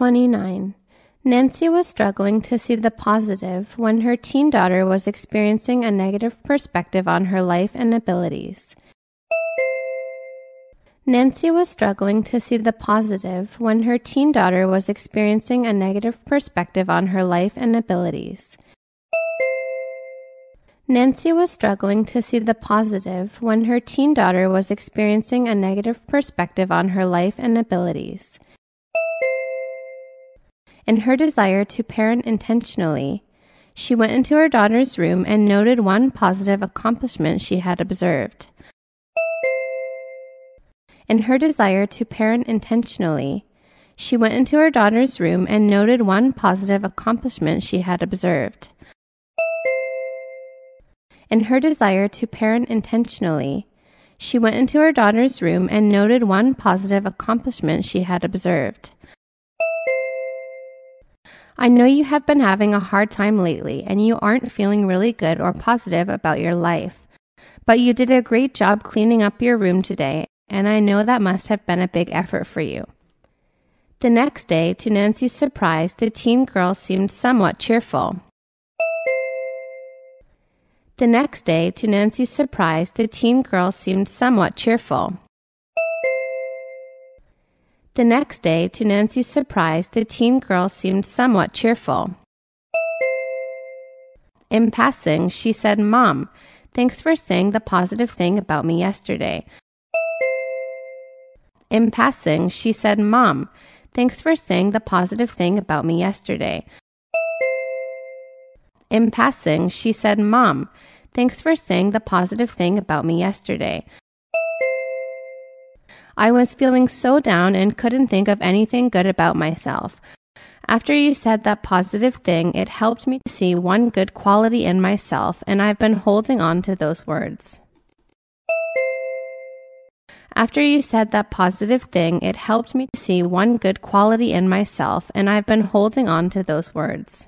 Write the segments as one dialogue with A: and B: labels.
A: 29. Nancy was struggling to see the positive when her teen daughter was experiencing a negative perspective on her life and abilities. Nancy was struggling to see the positive when her teen daughter was experiencing a negative perspective on her life and abilities. Nancy was struggling to see the positive when her teen daughter was experiencing a negative perspective on her life and abilities. In her desire to parent intentionally, she went into her daughter's room and noted one positive accomplishment she had observed. In her desire to parent intentionally, she went into her daughter's room and noted one positive accomplishment she had observed. In her desire to parent intentionally, she went into her daughter's room and noted one positive accomplishment she had observed. I know you have been having a hard time lately and you aren't feeling really good or positive about your life, but you did a great job cleaning up your room today, and I know that must have been a big effort for you. The next day, to Nancy's surprise, the teen girl seemed somewhat cheerful. The next day, to Nancy's surprise, the teen girl seemed somewhat cheerful. The next day, to Nancy's surprise, the teen girl seemed somewhat cheerful. In passing, she said, "Mom, thanks for saying the positive thing about me yesterday." In passing, she said, "Mom, thanks for saying the positive thing about me yesterday." In passing, she said, "Mom, thanks for saying the positive thing about me yesterday. I was feeling so down and couldn't think of anything good about myself. After you said that positive thing, it helped me to see one good quality in myself, and I've been holding on to those words." After you said that positive thing, it helped me to see one good quality in myself, and I've been holding on to those words.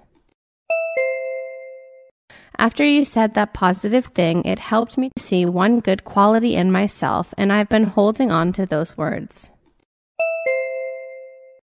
A: After you said that positive thing, it helped me to see one good quality in myself, and I've been holding on to those words.